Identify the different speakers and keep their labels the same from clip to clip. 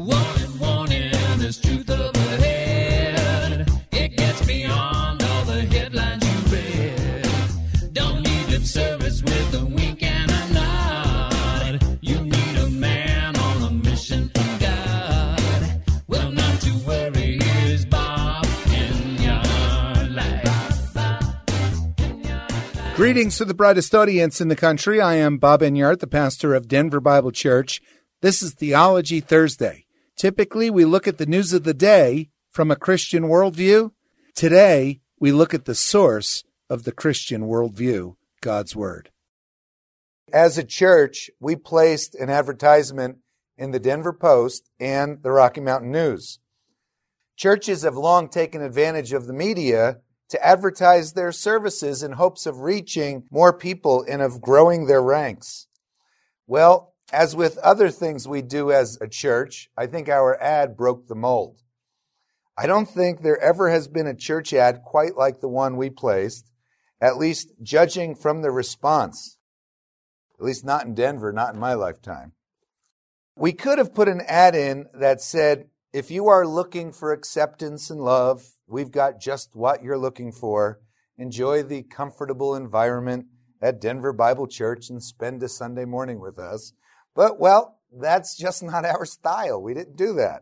Speaker 1: Warning, warning, there's truth up ahead. It gets beyond all the headlines you read. Don't need lip service with a wink and a nod. You need a man on a mission from God. Well, not to worry, here's Bob in your life.
Speaker 2: Greetings to the brightest audience in the country. I am Bob Enyart, the pastor of Denver Bible Church. This is Theology Thursday. Typically, we look at the news of the day from a Christian worldview. Today, we look at the source of the Christian worldview, God's Word. As a church, we placed an advertisement in the Denver Post and the Rocky Mountain News. Churches have long taken advantage of the media to advertise their services in hopes of reaching more people and of growing their ranks. Well, as with other things we do as a church, I think our ad broke the mold. I don't think there ever has been a church ad quite like the one we placed, at least judging from the response. At least not in Denver, not in my lifetime. We could have put an ad in that said, if you are looking for acceptance and love, we've got just what you're looking for. Enjoy the comfortable environment at Denver Bible Church and spend a Sunday morning with us. But, well, that's just not our style. We didn't do that.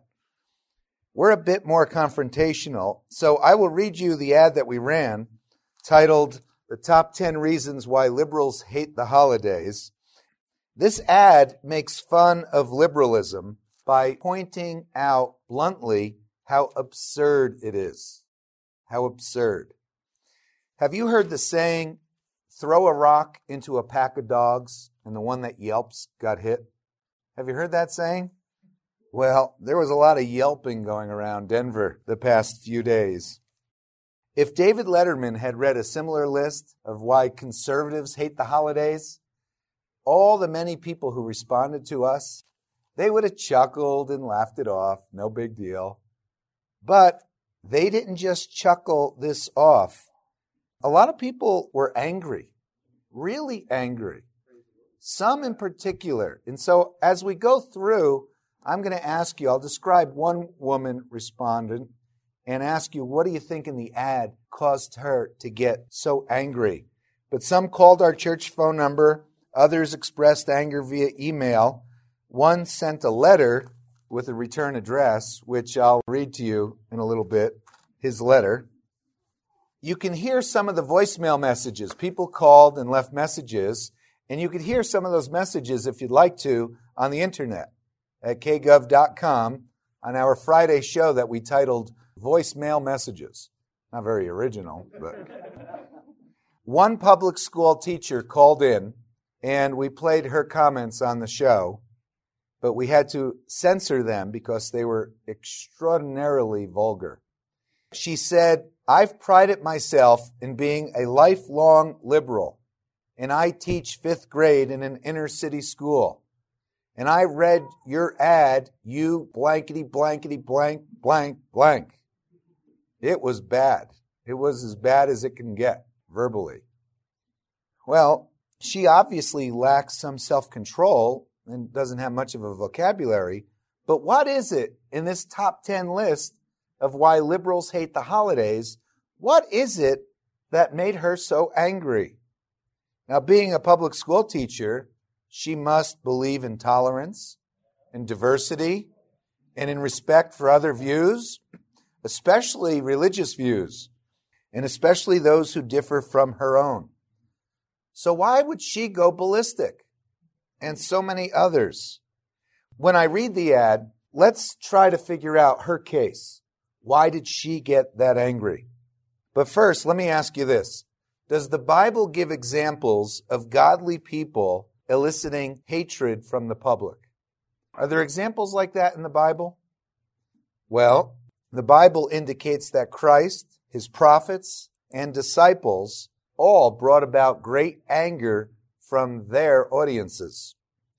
Speaker 2: We're a bit more confrontational, so I will read you the ad that we ran, titled, The Top 10 Reasons Why Liberals Hate the Holidays. This ad makes fun of liberalism by pointing out bluntly how absurd it is. How absurd. Have you heard the saying, throw a rock into a pack of dogs and the one that yelps got hit? Have you heard that saying? Well, there was a lot of yelping going around Denver the past few days. If David Letterman had read a similar list of why conservatives hate the holidays, all the many people who responded to us, they would have chuckled and laughed it off. No big deal. But they didn't just chuckle this off. A lot of people were angry, really angry. Some in particular. And so as we go through, I'm going to ask you, I'll describe one woman respondent and ask you, what do you think in the ad caused her to get so angry? But some called our church phone number. Others expressed anger via email. One sent a letter with a return address, which I'll read to you in a little bit, his letter. You can hear some of the voicemail messages. People called and left messages, and you could hear some of those messages, if you'd like to, on the internet at kgov.com on our Friday show that we titled Voicemail Messages. Not very original, but... One public school teacher called in, and we played her comments on the show, but we had to censor them because they were extraordinarily vulgar. She said, I've prided myself in being a lifelong liberal, and I teach 5th grade in an inner city school. And I read your ad, you blankety blankety blank blank blank. It was bad. It was as bad as it can get, verbally. Well, she obviously lacks some self-control and doesn't have much of a vocabulary. But what is it in this top 10 list of why liberals hate the holidays? What is it that made her so angry? Now, being a public school teacher, she must believe in tolerance, in diversity, and in respect for other views, especially religious views, and especially those who differ from her own. So why would she go ballistic? And so many others. When I read the ad, let's try to figure out her case. Why did she get that angry? But first, let me ask you this. Does the Bible give examples of godly people eliciting hatred from the public? Are there examples like that in the Bible? Well, the Bible indicates that Christ, his prophets, and disciples all brought about great anger from their audiences.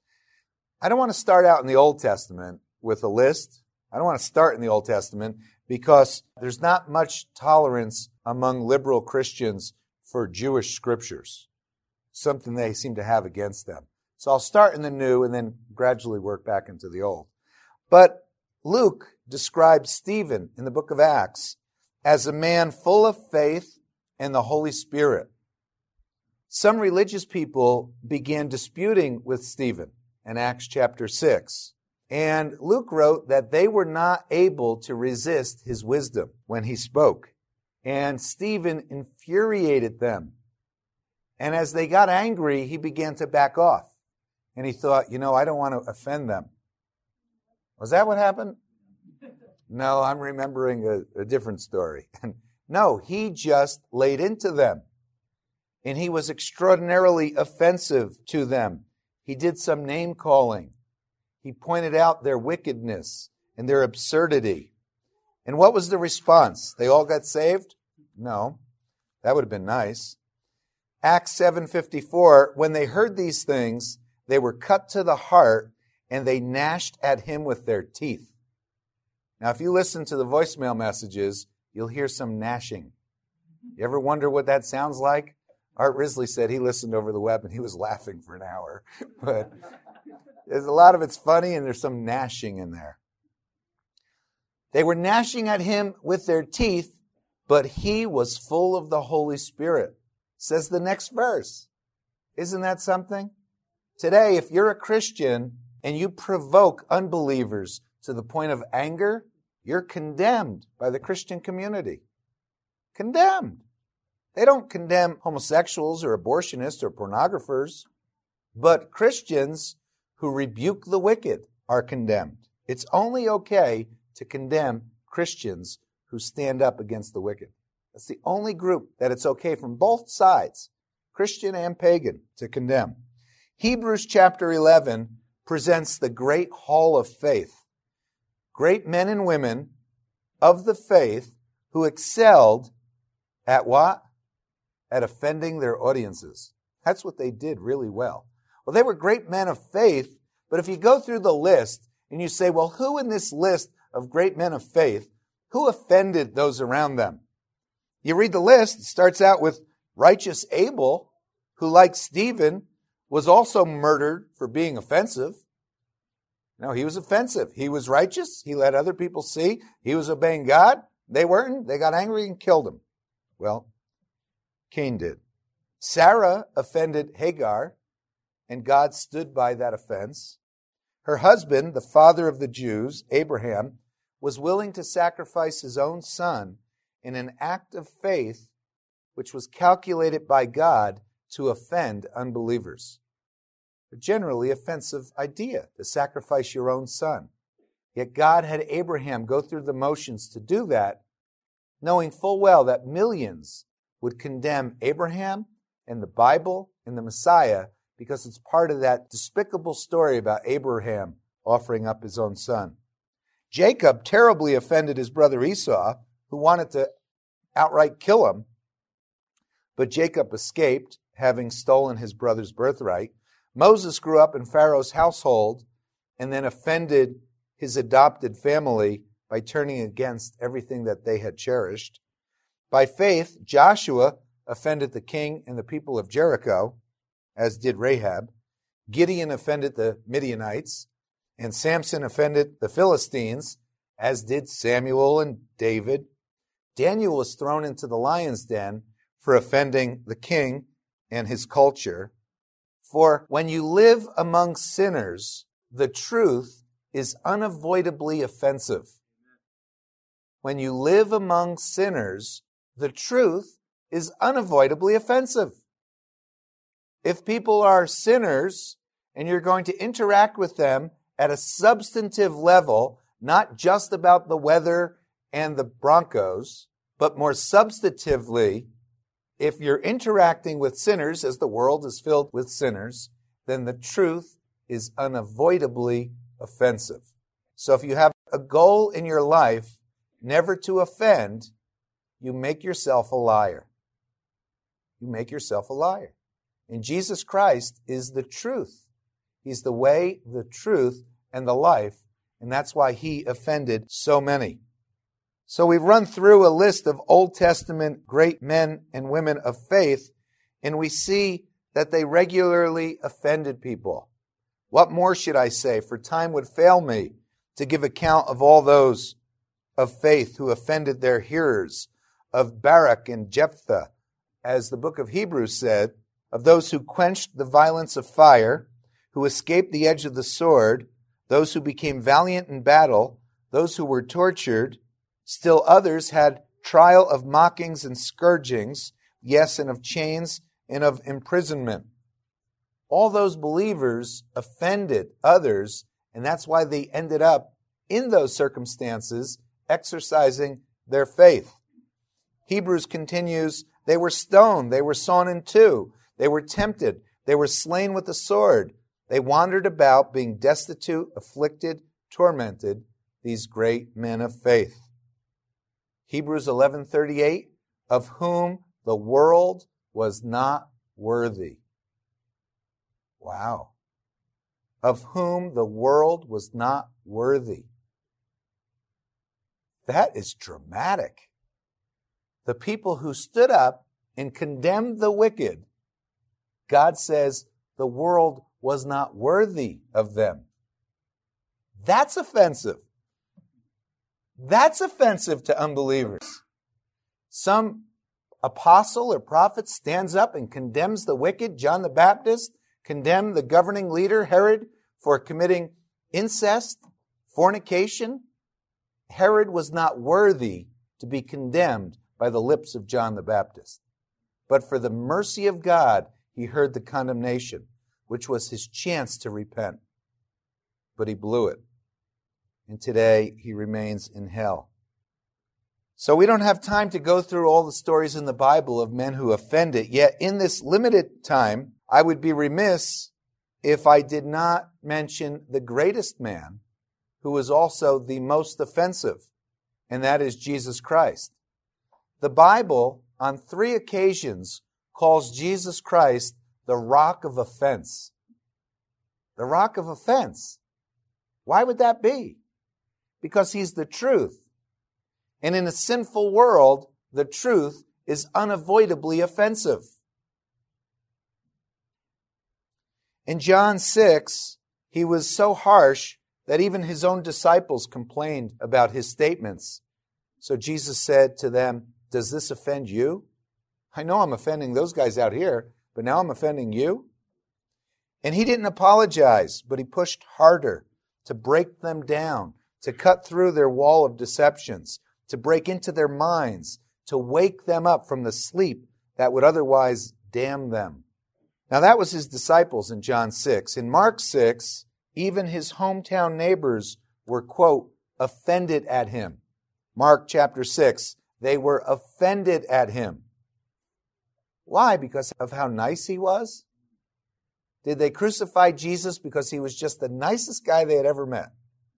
Speaker 2: I don't want to start out in the Old Testament with a list. I don't want to start in the Old Testament because there's not much tolerance among liberal Christians for Jewish scriptures, something they seem to have against them. So I'll start in the New and then gradually work back into the Old. But Luke describes Stephen in the book of Acts as a man full of faith and the Holy Spirit. Some religious people began disputing with Stephen in Acts chapter 6. And Luke wrote that they were not able to resist his wisdom when he spoke. And Stephen infuriated them. And as they got angry, he began to back off. And he thought, I don't want to offend them. Was that what happened? No, I'm remembering a different story. No, he just laid into them. And he was extraordinarily offensive to them. He did some name calling. He pointed out their wickedness and their absurdity. And what was the response? They all got saved? No. That would have been nice. Acts 7:54, when they heard these things, they were cut to the heart and they gnashed at him with their teeth. Now, if you listen to the voicemail messages, you'll hear some gnashing. You ever wonder what that sounds like? Art Risley said he listened over the web and he was laughing for an hour. But there's a lot of it's funny and there's some gnashing in there. They were gnashing at him with their teeth, but he was full of the Holy Spirit. Says the next verse. Isn't that something? Today, if you're a Christian and you provoke unbelievers to the point of anger, you're condemned by the Christian community. Condemned. They don't condemn homosexuals or abortionists or pornographers, but Christians who rebuke the wicked are condemned. It's only okay to condemn Christians who stand up against the wicked. That's the only group that it's okay from both sides, Christian and pagan, to condemn. Hebrews chapter 11 presents the great hall of faith. Great men and women of the faith who excelled at what? At offending their audiences. That's what they did really well. Well, they were great men of faith, but if you go through the list and you say, well, who in this list of great men of faith, who offended those around them? You read the list, it starts out with righteous Abel, who, like Stephen, was also murdered for being offensive. No, he was offensive. He was righteous. He let other people see he was obeying God. They weren't. They got angry and killed him. Well, Cain did. Sarah offended Hagar, and God stood by that offense. Her husband, the father of the Jews, Abraham, was willing to sacrifice his own son in an act of faith which was calculated by God to offend unbelievers. A generally offensive idea, to sacrifice your own son. Yet God had Abraham go through the motions to do that, knowing full well that millions would condemn Abraham and the Bible and the Messiah because it's part of that despicable story about Abraham offering up his own son. Jacob terribly offended his brother Esau, who wanted to outright kill him, but Jacob escaped, having stolen his brother's birthright. Moses grew up in Pharaoh's household and then offended his adopted family by turning against everything that they had cherished. By faith, Joshua offended the king and the people of Jericho, as did Rahab. Gideon offended the Midianites, and Samson offended the Philistines, as did Samuel and David. Daniel was thrown into the lion's den for offending the king and his culture. For when you live among sinners, the truth is unavoidably offensive. When you live among sinners, the truth is unavoidably offensive. If people are sinners and you're going to interact with them at a substantive level, not just about the weather and the Broncos, but more substantively, if you're interacting with sinners, as the world is filled with sinners, then the truth is unavoidably offensive. So if you have a goal in your life never to offend, you make yourself a liar. You make yourself a liar. And Jesus Christ is the truth. He's the way, the truth, and the life, and that's why he offended so many. So we've run through a list of Old Testament great men and women of faith, and we see that they regularly offended people. What more should I say? For time would fail me to give account of all those of faith who offended their hearers, of Barak and Jephthah, as the book of Hebrews said, of those who quenched the violence of fire, who escaped the edge of the sword, those who became valiant in battle, those who were tortured. Still others had trial of mockings and scourgings, yes, and of chains and of imprisonment. All those believers offended others, and that's why they ended up in those circumstances exercising their faith. Hebrews continues, they were stoned, they were sawn in two, they were tempted, they were slain with the sword. They wandered about being destitute, afflicted, tormented, these great men of faith. Hebrews 11:38, of whom the world was not worthy. Wow. Of whom the world was not worthy. That is dramatic. The people who stood up and condemned the wicked, God says the world was not worthy of them. That's offensive. That's offensive to unbelievers. Some apostle or prophet stands up and condemns the wicked. John the Baptist condemned the governing leader, Herod, for committing incest, fornication. Herod was not worthy to be condemned by the lips of John the Baptist. But for the mercy of God, he heard the condemnation, which was his chance to repent. But he blew it. And today he remains in hell. So we don't have time to go through all the stories in the Bible of men who offended. Yet in this limited time, I would be remiss if I did not mention the greatest man who was also the most offensive, and that is Jesus Christ. The Bible, on 3 occasions, calls Jesus Christ the rock of offense. The rock of offense. Why would that be? Because he's the truth. And in a sinful world, the truth is unavoidably offensive. In John 6, he was so harsh that even his own disciples complained about his statements. So Jesus said to them, "Does this offend you? I know I'm offending those guys out here, but now I'm offending you?" And he didn't apologize, but he pushed harder to break them down, to cut through their wall of deceptions, to break into their minds, to wake them up from the sleep that would otherwise damn them. Now that was his disciples in John 6. In Mark 6, even his hometown neighbors were, quote, offended at him. Mark chapter 6, they were offended at him. Why? Because of how nice he was? Did they crucify Jesus because he was just the nicest guy they had ever met?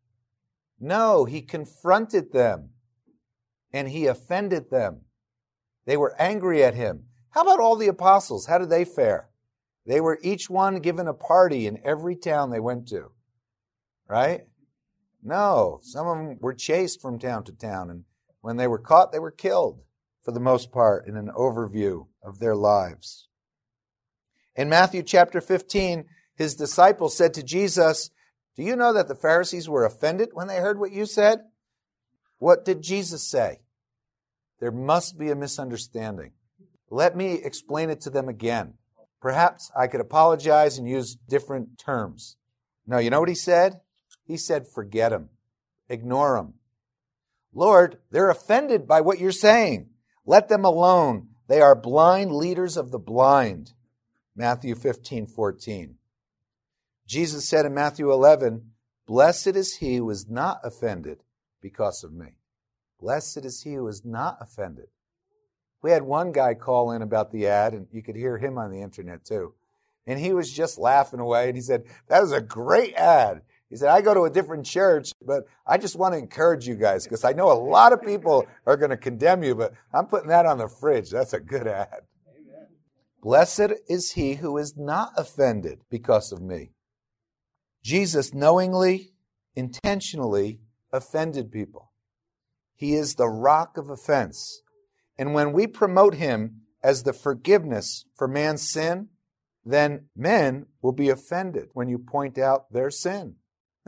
Speaker 2: No, he confronted them and he offended them. They were angry at him. How about all the apostles? How did they fare? They were each one given a party in every town they went to. Right? No, some of them were chased from town to town, and when they were caught, they were killed, for the most part, in an overview of their lives. In Matthew chapter 15, his disciples said to Jesus, "Do you know that the Pharisees were offended when they heard what you said?" What did Jesus say? There must be a misunderstanding. Let me explain it to them again. Perhaps I could apologize and use different terms. No, you know what he said? He said, forget them. Ignore them. Lord, they're offended by what you're saying. Let them alone. They are blind leaders of the blind. Matthew 15:14. Jesus said in Matthew 11, blessed is he who is not offended because of me. Blessed is he who is not offended. We had one guy call in about the ad, and you could hear him on the internet too. And he was just laughing away, and he said, that was a great ad. He said, I go to a different church, but I just want to encourage you guys because I know a lot of people are going to condemn you, but I'm putting that on the fridge. That's a good ad. Amen. Blessed is he who is not offended because of me. Jesus knowingly, intentionally offended people. He is the rock of offense. And when we promote him as the forgiveness for man's sin, then men will be offended when you point out their sin.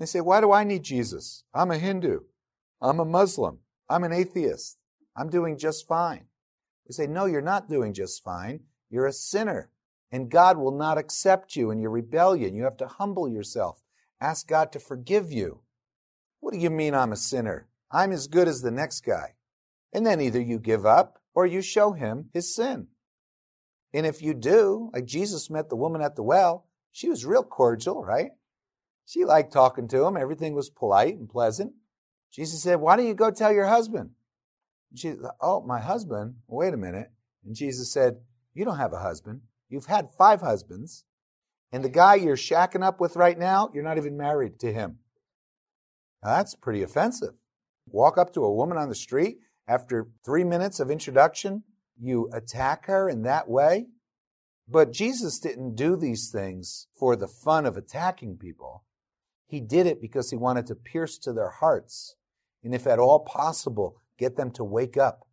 Speaker 2: They say, why do I need Jesus? I'm a Hindu. I'm a Muslim. I'm an atheist. I'm doing just fine. We say, no, you're not doing just fine. You're a sinner. And God will not accept you in your rebellion. You have to humble yourself. Ask God to forgive you. What do you mean I'm a sinner? I'm as good as the next guy. And then either you give up or you show him his sin. And if you do, like Jesus met the woman at the well, she was real cordial, right? She liked talking to him. Everything was polite and pleasant. Jesus said, why don't you go tell your husband? And she said, oh, my husband? Wait a minute. And Jesus said, you don't have a husband. You've had 5 husbands. And the guy you're shacking up with right now, you're not even married to him. Now, that's pretty offensive. Walk up to a woman on the street after 3 minutes of introduction, you attack her in that way. But Jesus didn't do these things for the fun of attacking people. He did it because he wanted to pierce to their hearts. And if at all possible, get them to wake up.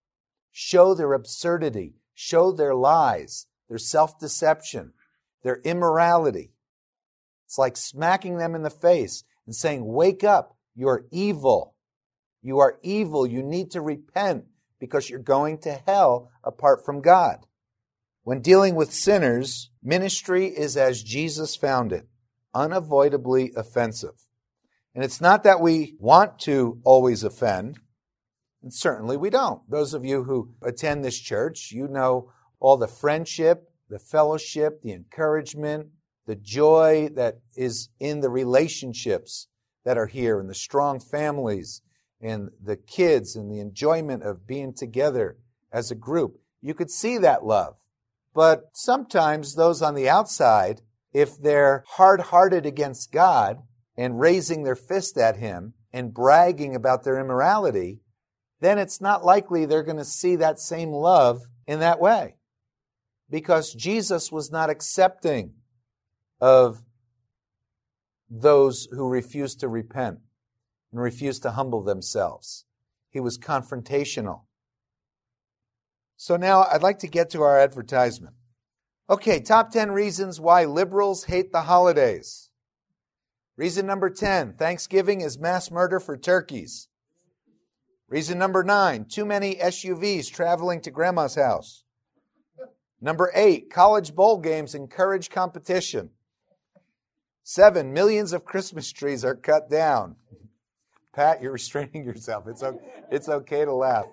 Speaker 2: Show their absurdity. Show their lies, their self-deception, their immorality. It's like smacking them in the face and saying, wake up, you're evil. You are evil. You need to repent because you're going to hell apart from God. When dealing with sinners, ministry is as Jesus found it, unavoidably offensive. And it's not that we want to always offend, and certainly we don't. Those of you who attend this church, you know all the friendship, the fellowship, the encouragement, the joy that is in the relationships that are here, and the strong families, and the kids, and the enjoyment of being together as a group. You could see that love. But sometimes those on the outside, if they're hard-hearted against God and raising their fist at Him and bragging about their immorality, then it's not likely they're going to see that same love in that way. Because Jesus was not accepting of those who refused to repent and refused to humble themselves. He was confrontational. So now I'd like to get to our advertisement. Okay, top 10 reasons why liberals hate the holidays. Reason number 10, Thanksgiving is mass murder for turkeys. Reason number 9, too many SUVs traveling to grandma's house. Number 8, college bowl games encourage competition. 7, millions of Christmas trees are cut down. Pat, you're restraining yourself. It's okay to laugh.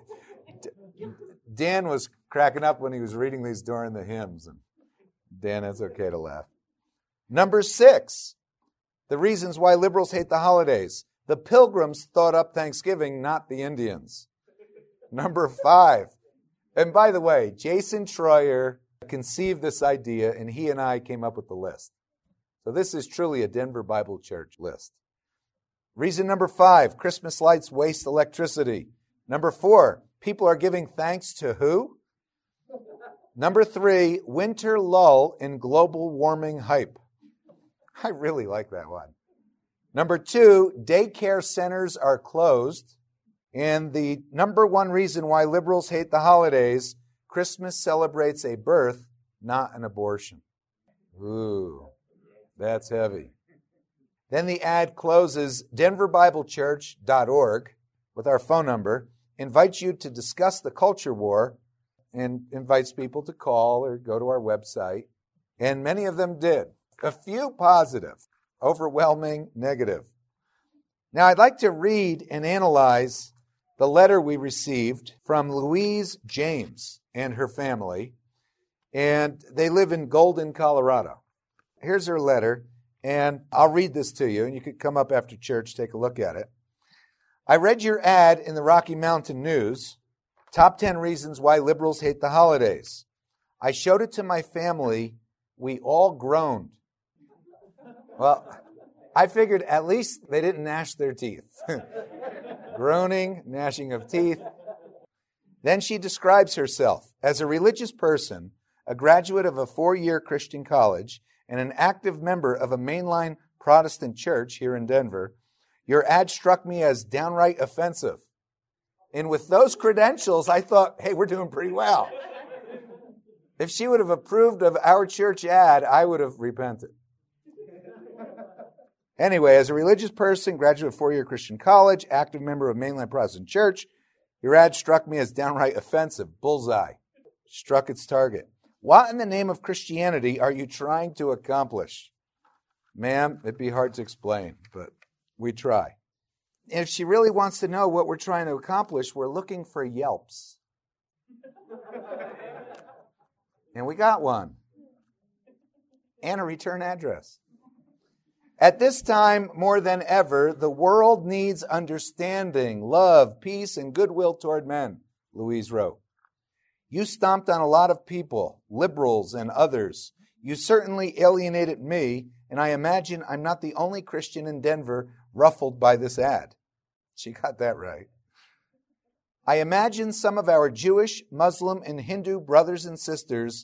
Speaker 2: Dan was cracking up when he was reading these during the hymns. And Dan, it's okay to laugh. Number 6, the reasons why liberals hate the holidays. The Pilgrims thought up Thanksgiving, not the Indians. Number 5, and by the way, Jason Troyer conceived this idea, and he and I came up with the list. So this is truly a Denver Bible Church list. Reason number 5, Christmas lights waste electricity. Number 4, people are giving thanks to who? Number 3, winter lull in global warming hype. I really like that one. Number 2, daycare centers are closed. And the number 1 reason why liberals hate the holidays, Christmas celebrates a birth, not an abortion. Ooh, that's heavy. Then the ad closes, denverbiblechurch.org, with our phone number, invites you to discuss the culture war and invites people to call or go to our website. And many of them did. A few positive, overwhelming negative. Now I'd like to read and analyze the letter we received from Louise James and her family. And they live in Golden, Colorado. Here's her letter. And I'll read this to you, and you could come up after church, take a look at it. I read your ad in the Rocky Mountain News, top 10 reasons why liberals hate the holidays. I showed it to my family. We all groaned. Well, I figured at least they didn't gnash their teeth. Groaning, gnashing of teeth. Then she describes herself as a religious person, a graduate of a 4-year Christian college, and an active member of a mainline Protestant church here in Denver. Your ad struck me as downright offensive. And with those credentials, I thought, hey, we're doing pretty well. If she would have approved of our church ad, I would have repented. Anyway, as a religious person, graduate of four-year Christian college, active member of Mainline Protestant Church, your ad struck me as downright offensive. Bullseye. Struck its target. What in the name of Christianity are you trying to accomplish? Ma'am, it'd be hard to explain, but we try. If she really wants to know what we're trying to accomplish, we're looking for Yelps. And we got one. And a return address. At this time, more than ever, the world needs understanding, love, peace, and goodwill toward men, Louise wrote. You stomped on a lot of people, liberals and others. You certainly alienated me, and I imagine I'm not the only Christian in Denver ruffled by this ad. She got that right. I imagine some of our Jewish, Muslim, and Hindu brothers and sisters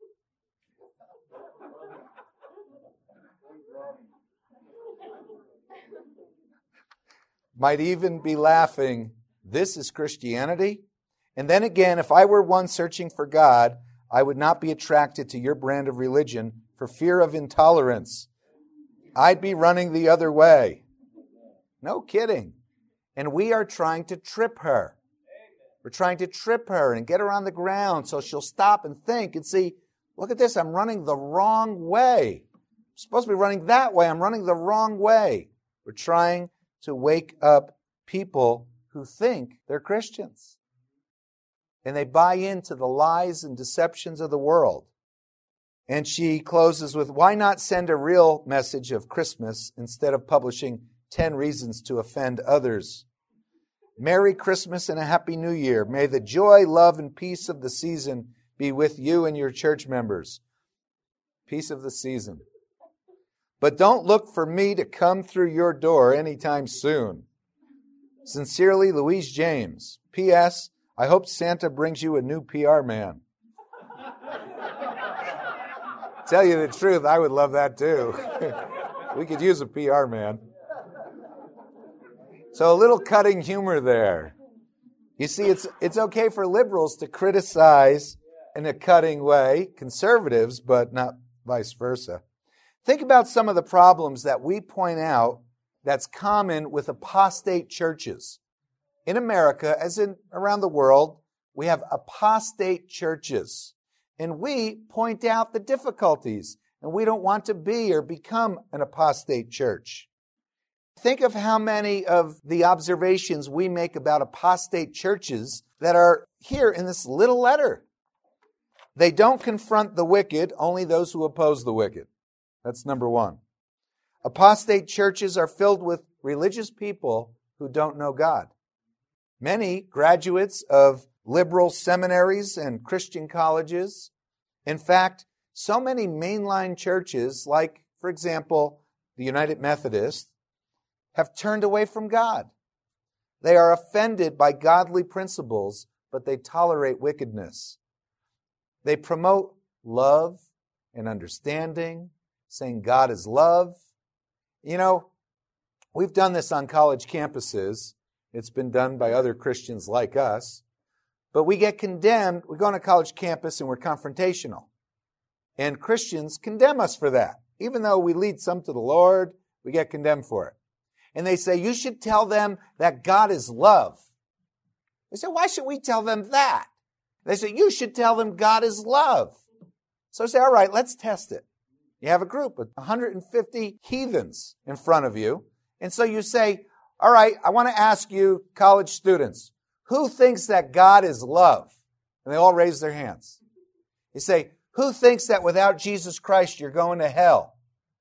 Speaker 2: might even be laughing, this is Christianity? And then again, if I were one searching for God, I would not be attracted to your brand of religion for fear of intolerance. I'd be running the other way. No kidding. And we are trying to trip her. We're trying to trip her and get her on the ground so she'll stop and think and see, look at this, I'm running the wrong way. I'm supposed to be running that way. I'm running the wrong way. We're trying to wake up people who think they're Christians. And they buy into the lies and deceptions of the world. And she closes with, why not send a real message of Christmas instead of publishing 10 reasons to offend others? Merry Christmas and a Happy New Year. May the joy, love, and peace of the season be with you and your church members. Peace of the season. But don't look for me to come through your door anytime soon. Sincerely, Louise James. P.S. I hope Santa brings you a new PR man. Tell you the truth, I would love that too. We could use a PR man. So a little cutting humor there. You see, it's okay for liberals to criticize in a cutting way conservatives, but not vice versa. Think about some of the problems that we point out that's common with apostate churches. In America, as in around the world, we have apostate churches. And we point out the difficulties. And we don't want to be or become an apostate church. Think of how many of the observations we make about apostate churches that are here in this little letter. They don't confront the wicked, only those who oppose the wicked. That's number one. Apostate churches are filled with religious people who don't know God. Many graduates of liberal seminaries and Christian colleges. In fact, so many mainline churches, like, for example, the United Methodist, have turned away from God. They are offended by godly principles, but they tolerate wickedness. They promote love and understanding, saying God is love. You know, we've done this on college campuses. It's been done by other Christians like us. But we get condemned. We go on a college campus and we're confrontational. And Christians condemn us for that. Even though we lead some to the Lord, we get condemned for it. And they say, you should tell them that God is love. They say, why should we tell them that? They say, you should tell them God is love. So I say, all right, let's test it. You have a group of 150 heathens in front of you. And so you say, all right, I want to ask you, college students, who thinks that God is love? And they all raise their hands. You say, who thinks that without Jesus Christ you're going to hell?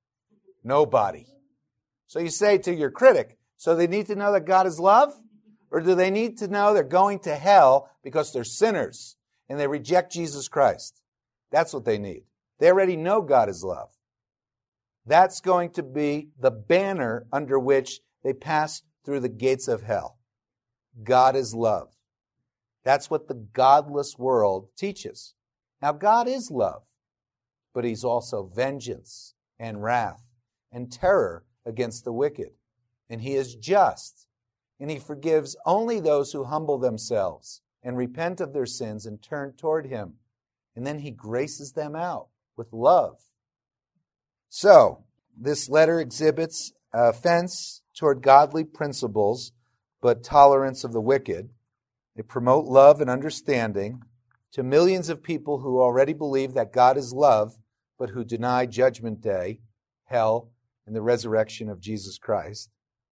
Speaker 2: Nobody. So you say to your critic, so they need to know that God is love? Or do they need to know they're going to hell because they're sinners and they reject Jesus Christ? That's what they need. They already know God is love. That's going to be the banner under which they pass through the gates of hell. God is love. That's what the godless world teaches. Now, God is love, but He's also vengeance and wrath and terror against the wicked. And He is just, and He forgives only those who humble themselves and repent of their sins and turn toward Him. And then He graces them out with love. So, this letter exhibits offense toward godly principles, but tolerance of the wicked. They promote love and understanding to millions of people who already believe that God is love, but who deny Judgment Day, hell, and the resurrection of Jesus Christ.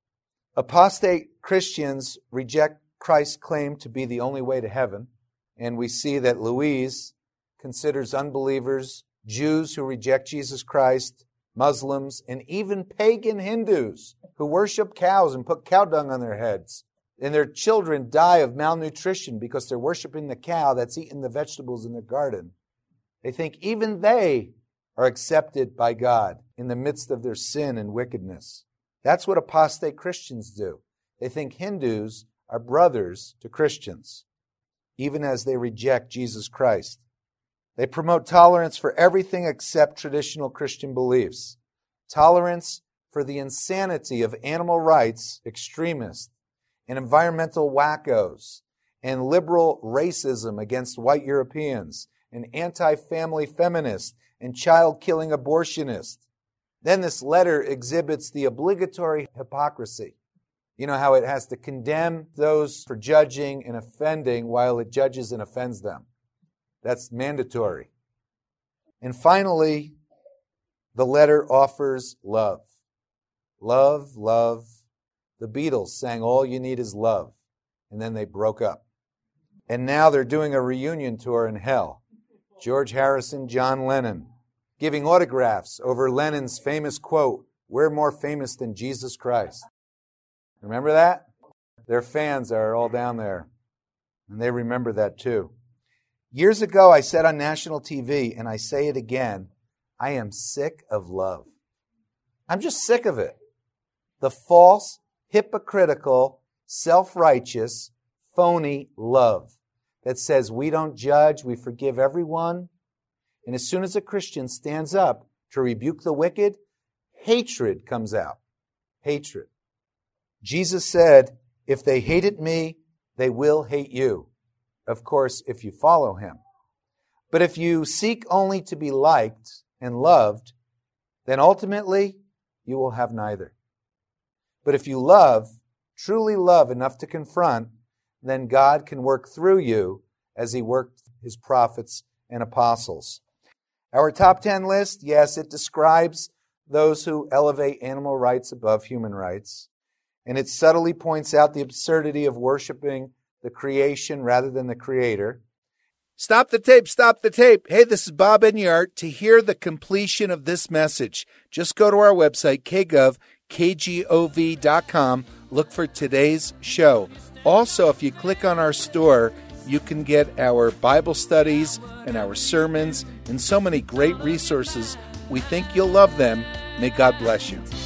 Speaker 2: Apostate Christians reject Christ's claim to be the only way to heaven, and we see that Louise considers unbelievers, Jews who reject Jesus Christ, Muslims, and even pagan Hindus who worship cows and put cow dung on their heads. And their children die of malnutrition because they're worshiping the cow that's eating the vegetables in their garden. They think even they are accepted by God in the midst of their sin and wickedness. That's what apostate Christians do. They think Hindus are brothers to Christians, even as they reject Jesus Christ. They promote tolerance for everything except traditional Christian beliefs. Tolerance for the insanity of animal rights extremists and environmental wackos and liberal racism against white Europeans and anti-family feminists and child-killing abortionists. Then this letter exhibits the obligatory hypocrisy. You know how it has to condemn those for judging and offending while it judges and offends them. That's mandatory. And finally, the letter offers love. Love, love. The Beatles sang All You Need Is Love, and then they broke up. And now they're doing a reunion tour in hell. George Harrison, John Lennon, giving autographs over Lennon's famous quote, "We're more famous than Jesus Christ." Remember that? Their fans are all down there, and they remember that too. Years ago, I said on national TV, and I say it again, I am sick of love. I'm just sick of it. The false, hypocritical, self-righteous, phony love that says we don't judge, we forgive everyone. And as soon as a Christian stands up to rebuke the wicked, hatred comes out. Hatred. Jesus said, if they hated me, they will hate you. Of course, if you follow him. But if you seek only to be liked and loved, then ultimately you will have neither. But if you love, truly love enough to confront, then God can work through you as he worked his prophets and apostles. Our top 10 list, yes, it describes those who elevate animal rights above human rights. And it subtly points out the absurdity of worshiping the creation rather than the Creator. Stop the tape, stop the tape. Hey, this is Bob Enyart. To hear the completion of this message, just go to our website, kgov.com. Look for today's show. Also, if you click on our store, you can get our Bible studies and our sermons and so many great resources. We think you'll love them. May God bless you.